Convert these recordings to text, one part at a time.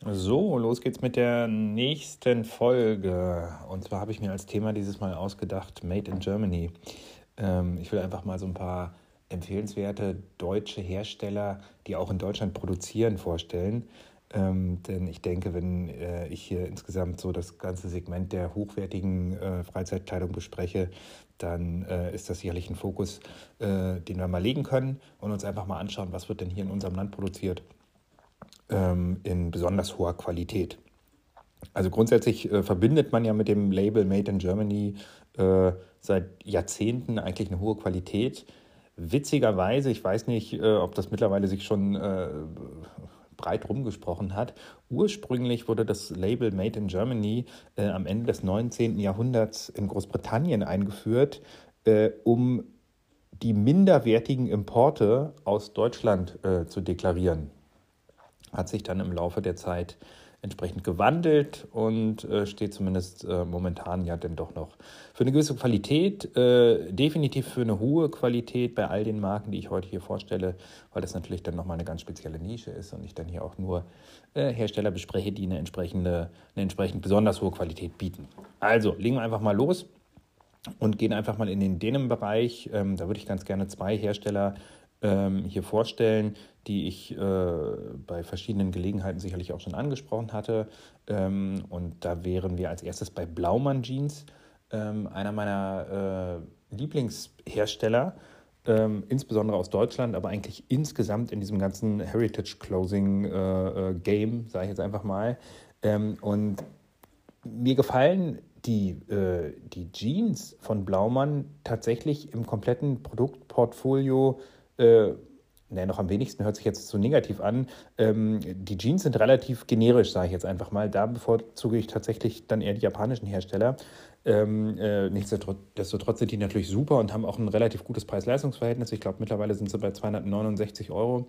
So, los geht's mit der nächsten Folge. Und zwar habe ich mir als Thema dieses Mal ausgedacht, Made in Germany. Ich will einfach mal so ein paar empfehlenswerte deutsche Hersteller, die auch in Deutschland produzieren, vorstellen. Denn ich denke, wenn ich hier insgesamt so das ganze Segment der hochwertigen Freizeitkleidung bespreche, dann ist das sicherlich ein Fokus, den wir mal legen können und uns einfach mal anschauen, was wird denn hier in unserem Land produziert in besonders hoher Qualität. Also grundsätzlich verbindet man ja mit dem Label Made in Germany seit Jahrzehnten eigentlich eine hohe Qualität. Witzigerweise, ich weiß nicht, ob das mittlerweile sich schon breit rumgesprochen hat, ursprünglich wurde das Label Made in Germany am Ende des 19. Jahrhunderts in Großbritannien eingeführt, um die minderwertigen Importe aus Deutschland zu deklarieren. Hat sich dann im Laufe der Zeit entsprechend gewandelt und steht zumindest momentan ja dann doch noch für eine gewisse Qualität, definitiv für eine hohe Qualität bei all den Marken, die ich heute hier vorstelle, weil das natürlich dann nochmal eine ganz spezielle Nische ist und ich dann hier auch nur Hersteller bespreche, die eine entsprechend besonders hohe Qualität bieten. Also, legen wir einfach mal los und gehen einfach mal in den Denim-Bereich. Da würde ich ganz gerne zwei Hersteller hier vorstellen, die ich bei verschiedenen Gelegenheiten sicherlich auch schon angesprochen hatte. Und da wären wir als erstes bei Blaumann Jeans, einer meiner Lieblingshersteller, insbesondere aus Deutschland, aber eigentlich insgesamt in diesem ganzen Heritage Clothing Game, sage ich jetzt einfach mal. Und mir gefallen die Jeans von Blaumann tatsächlich im kompletten Produktportfolio noch am wenigsten, hört sich jetzt so negativ an. Die Jeans sind relativ generisch, sage ich jetzt einfach mal. Da bevorzuge ich tatsächlich dann eher die japanischen Hersteller. Nichtsdestotrotz sind die natürlich super und haben auch ein relativ gutes Preis-Leistungs-Verhältnis. Ich glaube, mittlerweile sind sie bei 269 Euro.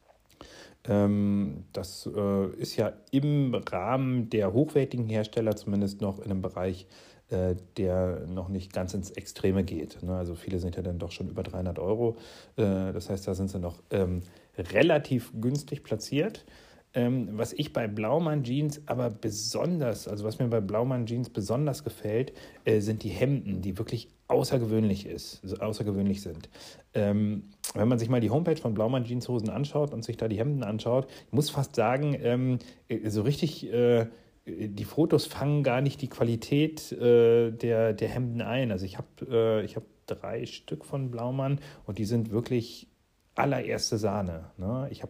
Das ist ja im Rahmen der hochwertigen Hersteller zumindest noch in einem Bereich, der noch nicht ganz ins Extreme geht. Ne? Also viele sind ja dann doch schon über 300 Euro. Das heißt, da sind sie noch relativ günstig platziert. Was ich bei Blaumann Jeans aber besonders, also was mir bei Blaumann Jeans besonders gefällt, sind die Hemden, die wirklich außergewöhnlich sind. Wenn man sich mal die Homepage von Blaumann Jeanshosen anschaut und sich da die Hemden anschaut, ich muss fast sagen, so richtig die Fotos fangen gar nicht die Qualität der Hemden ein. Also ich hab 3 Stück von Blaumann und die sind wirklich allererste Sahne. Ne? Ich habe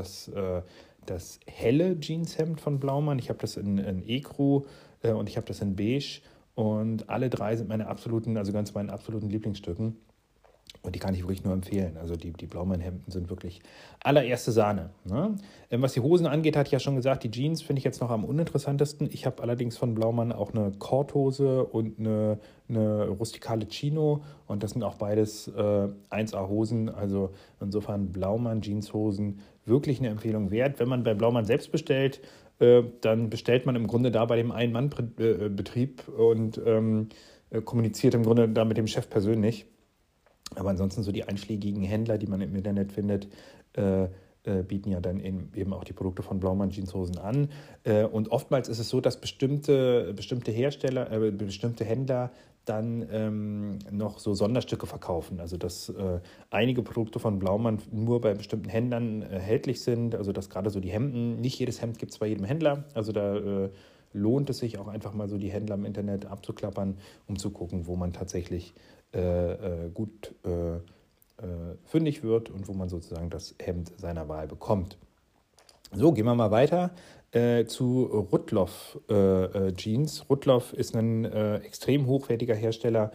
das helle Jeanshemd von Blaumann, ich habe das in Ecru und ich habe das in Beige und alle 3 sind meine absoluten Lieblingsstücken. Und die kann ich wirklich nur empfehlen. Also die Blaumann-Hemden sind wirklich allererste Sahne. Ne? Was die Hosen angeht, hatte ich ja schon gesagt, die Jeans finde ich jetzt noch am uninteressantesten. Ich habe allerdings von Blaumann auch eine Korthose und eine rustikale Chino. Und das sind auch beides 1A-Hosen. Also insofern Blaumann-Jeanshosen wirklich eine Empfehlung wert. Wenn man bei Blaumann selbst bestellt, dann bestellt man im Grunde da bei dem Ein-Mann-Betrieb und kommuniziert im Grunde da mit dem Chef persönlich. Aber ansonsten so die einschlägigen Händler, die man im Internet findet, bieten ja dann eben auch die Produkte von Blaumann Jeanshosen an. Und oftmals ist es so, dass bestimmte Hersteller, bestimmte Händler dann noch so Sonderstücke verkaufen. Also dass einige Produkte von Blaumann nur bei bestimmten Händlern erhältlich sind. Also dass gerade so die Hemden, nicht jedes Hemd gibt es bei jedem Händler. Also da lohnt es sich auch einfach mal so die Händler im Internet abzuklappern, um zu gucken, wo man tatsächlich gut fündig wird und wo man sozusagen das Hemd seiner Wahl bekommt. So, gehen wir mal weiter zu Rudloff Jeans. Rudloff ist ein extrem hochwertiger Hersteller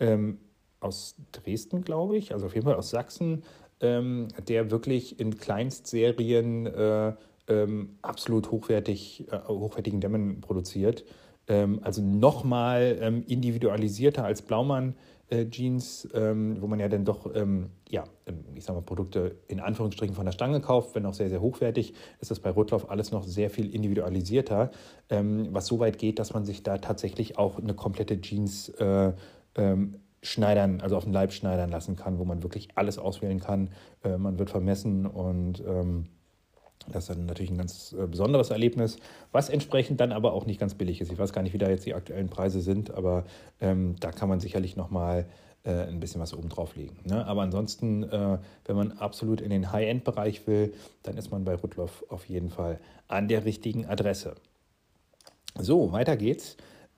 aus Dresden, glaube ich, also auf jeden Fall aus Sachsen, der wirklich in Kleinstserien absolut hochwertigen Denim produziert. Also nochmal individualisierter als Blaumann Jeans, wo man ja dann doch, ich sag mal, Produkte in Anführungsstrichen von der Stange kauft, wenn auch sehr, sehr hochwertig, ist das bei Rudloff alles noch sehr viel individualisierter, was so weit geht, dass man sich da tatsächlich auch eine komplette Jeans schneidern, also auf den Leib schneidern lassen kann, wo man wirklich alles auswählen kann. Man wird vermessen und Das ist dann natürlich ein ganz besonderes Erlebnis, was entsprechend dann aber auch nicht ganz billig ist. Ich weiß gar nicht, wie da jetzt die aktuellen Preise sind, aber da kann man sicherlich nochmal ein bisschen was oben drauf legen. Ne? Aber ansonsten, wenn man absolut in den High-End-Bereich will, dann ist man bei Rudloff auf jeden Fall an der richtigen Adresse. So, weiter geht's.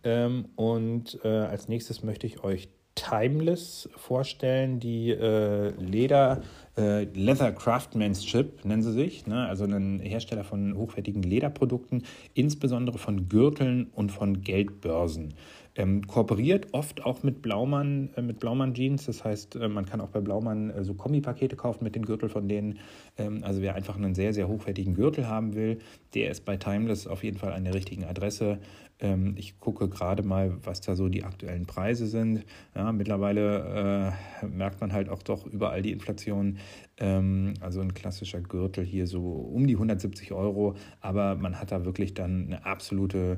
Als nächstes möchte ich euch Timeless vorstellen, die Leather Craftsmanship nennen sie sich, ne? Also ein Hersteller von hochwertigen Lederprodukten, insbesondere von Gürteln und von Geldbörsen. Kooperiert oft auch mit Blaumann Jeans, das heißt, man kann auch bei Blaumann so Kombipakete kaufen mit den Gürteln von denen. Also wer einfach einen sehr, sehr hochwertigen Gürtel haben will, der ist bei Timeless auf jeden Fall an der richtigen Adresse. Ich gucke gerade mal, was da so die aktuellen Preise sind. Ja, mittlerweile merkt man halt auch doch überall die Inflation. Also ein klassischer Gürtel hier so um die 170 Euro, aber man hat da wirklich dann eine absolute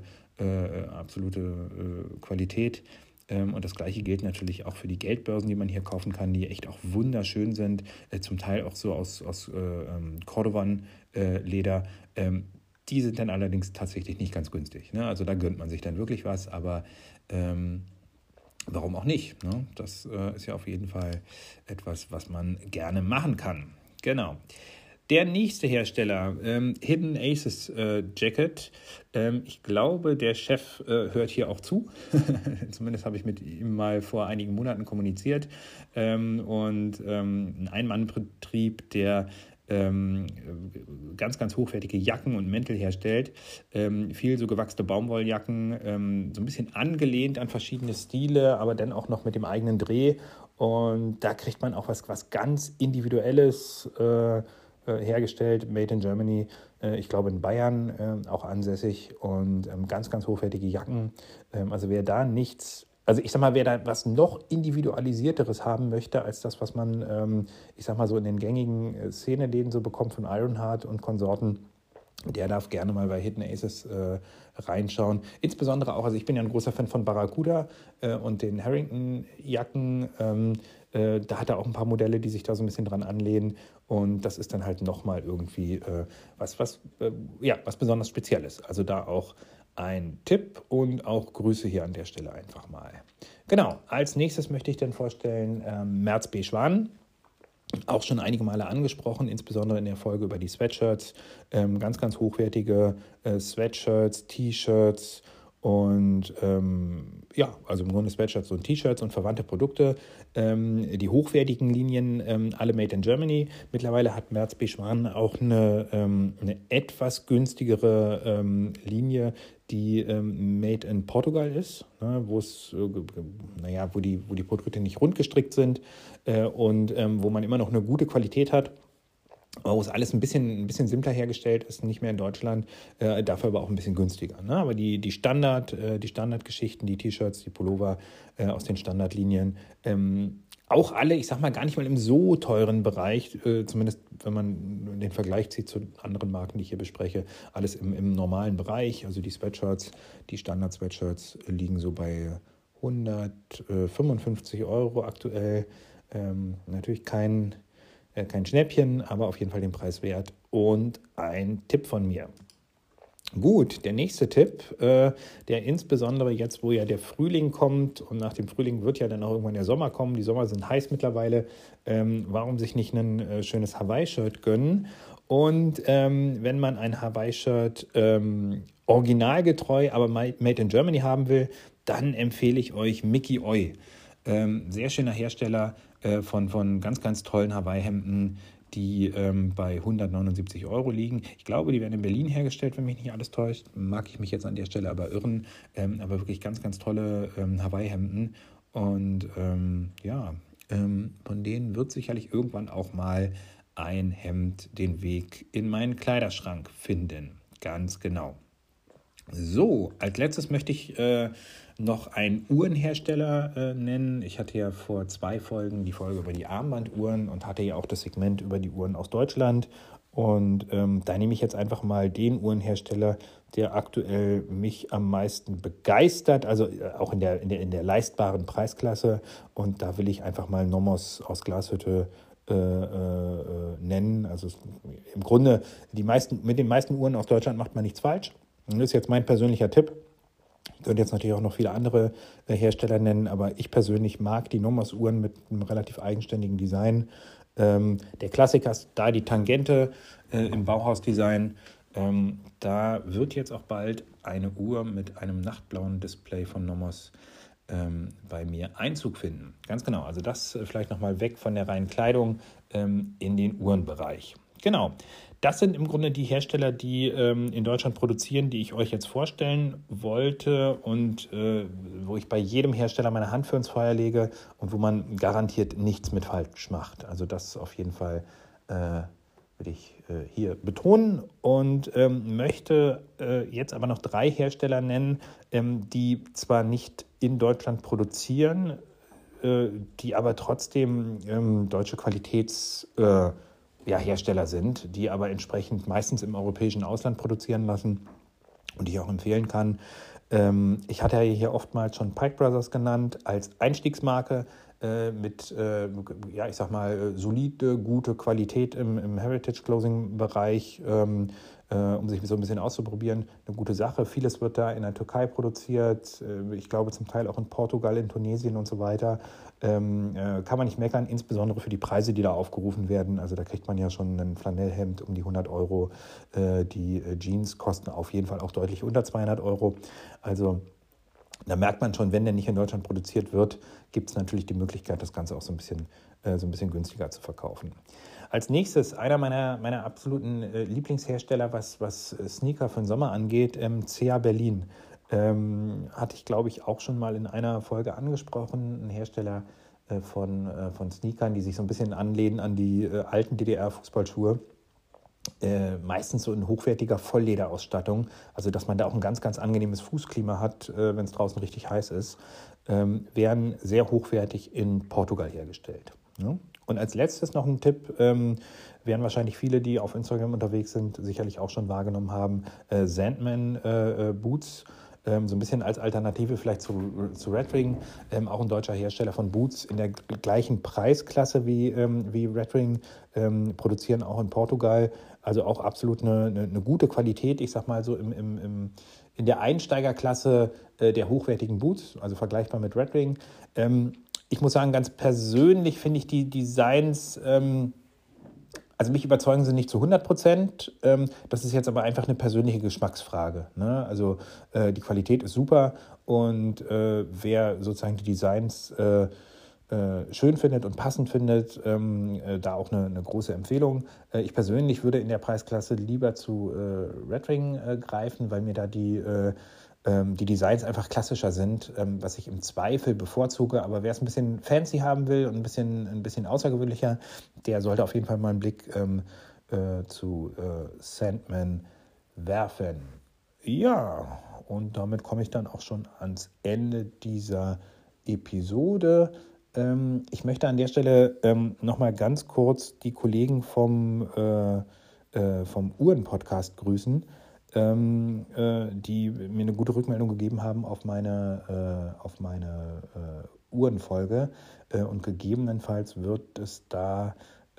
Qualität. Und das Gleiche gilt natürlich auch für die Geldbörsen, die man hier kaufen kann, die echt auch wunderschön sind, zum Teil auch so aus Cordovan-Leder. Die sind dann allerdings tatsächlich nicht ganz günstig. Ne? Also da gönnt man sich dann wirklich was, aber warum auch nicht? Ne? Das ist ja auf jeden Fall etwas, was man gerne machen kann. Genau. Der nächste Hersteller, Hidden Aces Jacket. Ich glaube, der Chef hört hier auch zu. Zumindest habe ich mit ihm mal vor einigen Monaten kommuniziert. Ein Ein-Mann-Betrieb, der ganz, ganz hochwertige Jacken und Mäntel herstellt. Viel so gewachste Baumwolljacken, so ein bisschen angelehnt an verschiedene Stile, aber dann auch noch mit dem eigenen Dreh. Und da kriegt man auch was ganz Individuelles hergestellt, made in Germany, ich glaube in Bayern auch ansässig und ganz, ganz hochwertige Jacken. Also wer da wer da was noch individualisierteres haben möchte, als das, was man, so in den gängigen Szeneläden so bekommt von Ironheart und Konsorten, der darf gerne mal bei Hidden Aces reinschauen. Insbesondere auch, also ich bin ja ein großer Fan von Barracuda und den Harrington-Jacken. Da hat er auch ein paar Modelle, die sich da so ein bisschen dran anlehnen. Und das ist dann halt nochmal irgendwie was besonders Spezielles. Also da auch ein Tipp und auch Grüße hier an der Stelle einfach mal. Genau, als nächstes möchte ich dann vorstellen Merz B. Schwan. Auch schon einige Male angesprochen, insbesondere in der Folge über die Sweatshirts. Ganz, ganz hochwertige Sweatshirts, T-Shirts und also im Grunde Sweatshirts und T-Shirts und verwandte Produkte. Die hochwertigen Linien, alle made in Germany. Mittlerweile hat Merz B. Schwan auch eine etwas günstigere Linie, die made in Portugal ist, ne, wo die Produkte nicht rund gestrickt sind und wo man immer noch eine gute Qualität hat. Wo es alles ein bisschen simpler hergestellt ist, nicht mehr in Deutschland, dafür aber auch ein bisschen günstiger. Ne? Aber die Standardgeschichten, die T-Shirts, die Pullover aus den Standardlinien, auch alle, ich sag mal, gar nicht mal im so teuren Bereich, zumindest wenn man den Vergleich zieht zu anderen Marken, die ich hier bespreche, alles im normalen Bereich. Also die Sweatshirts, die Standard-Sweatshirts liegen so bei 155 Euro aktuell. Natürlich kein Schnäppchen, aber auf jeden Fall den Preis wert und ein Tipp von mir. Gut, der nächste Tipp, der insbesondere jetzt, wo ja der Frühling kommt und nach dem Frühling wird ja dann auch irgendwann der Sommer kommen, die Sommer sind heiß mittlerweile, warum sich nicht ein schönes Hawaii-Shirt gönnen? Und wenn man ein Hawaii-Shirt originalgetreu, aber made in Germany haben will, dann empfehle ich euch Mickey Oi. Sehr schöner Hersteller von ganz, ganz tollen Hawaii-Hemden, die bei 179 Euro liegen. Ich glaube, die werden in Berlin hergestellt, wenn mich nicht alles täuscht. Mag ich mich jetzt an der Stelle aber irren. Aber wirklich ganz, ganz tolle Hawaii-Hemden. Und von denen wird sicherlich irgendwann auch mal ein Hemd den Weg in meinen Kleiderschrank finden. Ganz genau. So, als letztes möchte ich noch einen Uhrenhersteller nennen. Ich hatte ja vor 2 Folgen die Folge über die Armbanduhren und hatte ja auch das Segment über die Uhren aus Deutschland. Und da nehme ich jetzt einfach mal den Uhrenhersteller, der aktuell mich am meisten begeistert, also auch in der leistbaren Preisklasse. Und da will ich einfach mal Nomos aus Glashütte nennen. Also im Grunde mit den meisten Uhren aus Deutschland macht man nichts falsch. Und das ist jetzt mein persönlicher Tipp. Ich könnte jetzt natürlich auch noch viele andere Hersteller nennen, aber ich persönlich mag die Nomos-Uhren mit einem relativ eigenständigen Design. Der Klassiker ist da die Tangente im Bauhaus-Design. Da wird jetzt auch bald eine Uhr mit einem nachtblauen Display von Nomos bei mir Einzug finden. Ganz genau, also das vielleicht nochmal weg von der reinen Kleidung in den Uhrenbereich. Genau, das sind im Grunde die Hersteller, die in Deutschland produzieren, die ich euch jetzt vorstellen wollte und wo ich bei jedem Hersteller meine Hand für ins Feuer lege und wo man garantiert nichts mit falsch macht. Also das auf jeden Fall würde ich hier betonen und möchte jetzt aber noch 3 Hersteller nennen, die zwar nicht in Deutschland produzieren, die aber trotzdem deutsche Qualitätshersteller sind, die aber entsprechend meistens im europäischen Ausland produzieren lassen und die ich auch empfehlen kann. Ich hatte ja hier oftmals schon Pike Brothers genannt als Einstiegsmarke mit, ich sag mal, solide, gute Qualität im Heritage-Clothing-Bereich, um sich so ein bisschen auszuprobieren. Eine gute Sache. Vieles wird da in der Türkei produziert, ich glaube zum Teil auch in Portugal, in Tunesien und so weiter. Kann man nicht meckern, insbesondere für die Preise, die da aufgerufen werden. Also da kriegt man ja schon ein Flanellhemd um die 100 Euro. Die Jeans kosten auf jeden Fall auch deutlich unter 200 Euro. Also da merkt man schon, wenn der nicht in Deutschland produziert wird, gibt es natürlich die Möglichkeit, das Ganze auch so ein bisschen günstiger zu verkaufen. Als nächstes, einer meiner absoluten Lieblingshersteller, was Sneaker für den Sommer angeht, CA Berlin. Hatte ich, glaube ich, auch schon mal in einer Folge angesprochen. Ein Hersteller von Sneakern, die sich so ein bisschen anlehnen an die alten DDR-Fußballschuhe. Meistens so in hochwertiger Volllederausstattung, also dass man da auch ein ganz, ganz angenehmes Fußklima hat, wenn es draußen richtig heiß ist, werden sehr hochwertig in Portugal hergestellt. Ja? Und als letztes noch ein Tipp, werden wahrscheinlich viele, die auf Instagram unterwegs sind, sicherlich auch schon wahrgenommen haben, Sandman Boots, so ein bisschen als Alternative vielleicht zu Red Ring, auch ein deutscher Hersteller von Boots in der gleichen Preisklasse wie Red Ring, produzieren auch in Portugal, also auch absolut eine gute Qualität, ich sag mal so in der Einsteigerklasse der hochwertigen Boots, also vergleichbar mit Red Ring. Ich muss sagen, ganz persönlich finde ich die Designs, also mich überzeugen sie nicht zu 100%. Das ist jetzt aber einfach eine persönliche Geschmacksfrage. Ne? Also die Qualität ist super und wer sozusagen die Designs schön findet und passend findet, da auch eine große Empfehlung. Ich persönlich würde in der Preisklasse lieber zu Red Ring greifen, weil mir da die Designs einfach klassischer sind, was ich im Zweifel bevorzuge. Aber wer es ein bisschen fancy haben will und ein bisschen außergewöhnlicher, der sollte auf jeden Fall mal einen Blick zu Sandman werfen. Ja, und damit komme ich dann auch schon ans Ende dieser Episode. Ich möchte an der Stelle nochmal ganz kurz die Kollegen vom Uhren-Podcast grüßen, die mir eine gute Rückmeldung gegeben haben auf meine Uhrenfolge. Und gegebenenfalls wird es da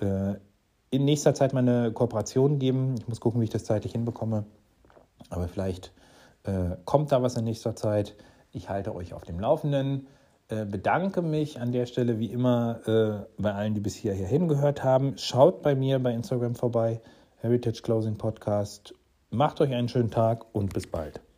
in nächster Zeit mal eine Kooperation geben. Ich muss gucken, wie ich das zeitlich hinbekomme. Aber vielleicht kommt da was in nächster Zeit. Ich halte euch auf dem Laufenden. Bedanke mich an der Stelle wie immer bei allen, die bis hierher hingehört haben. Schaut bei mir bei Instagram vorbei, Heritage Clothing Podcast. Macht euch einen schönen Tag und bis bald.